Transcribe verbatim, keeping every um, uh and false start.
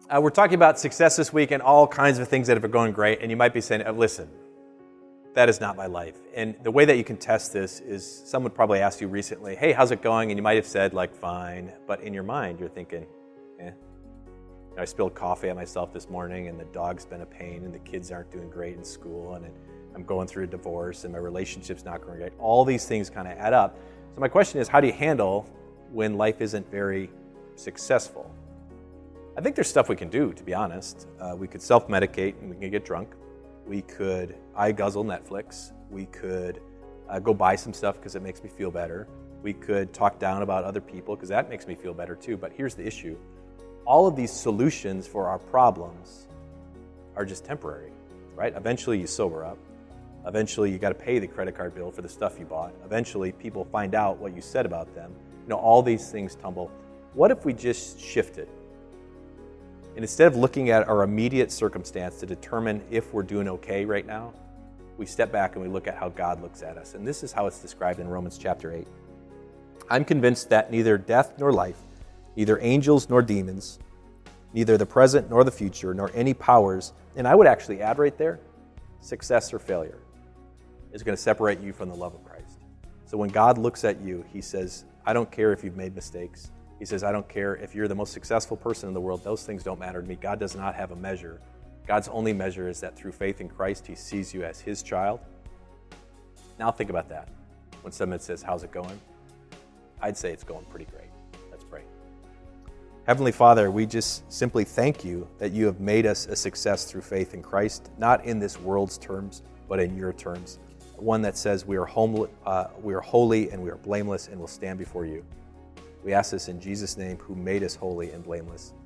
Uh, we're talking about success this week and all kinds of things that are going great, and you might be saying, oh, listen, that is not my life. And the way that you can test this is someone probably asked you recently, hey, how's it going? And you might have said, like, fine. But in your mind, you're thinking, eh. I spilled coffee on myself this morning, and the dog's been a pain, and the kids aren't doing great in school, and I'm going through a divorce, and my relationship's not going great. All these things kind of add up. So my question is, how do you handle when life isn't very successful? I think there's stuff we can do, to be honest. Uh, we could self-medicate and we can get drunk. We could eye guzzle Netflix. We could uh, go buy some stuff because it makes me feel better. We could talk down about other people because that makes me feel better too. But here's the issue. All of these solutions for our problems are just temporary, right? Eventually you sober up. Eventually you got to pay the credit card bill for the stuff you bought. Eventually people find out what you said about them. You know, all these things tumble. What if we just shifted? And instead of looking at our immediate circumstance to determine if we're doing okay right now, we step back and we look at how God looks at us. And this is how it's described in Romans chapter eight. I'm convinced that neither death nor life, neither angels nor demons, neither the present nor the future, nor any powers, and I would actually add right there, success or failure, is going to separate you from the love of Christ. So when God looks at you, he says, I don't care if you've made mistakes. He says, I don't care if you're the most successful person in the world. Those things don't matter to me. God does not have a measure. God's only measure is that through faith in Christ, he sees you as his child. Now think about that. When someone says, how's it going? I'd say it's going pretty great. Let's pray. Heavenly Father, we just simply thank you that you have made us a success through faith in Christ, not in this world's terms, but in your terms. One that says we are, home, uh, we are holy and we are blameless and will stand before you. We ask this in Jesus' name, who made us holy and blameless.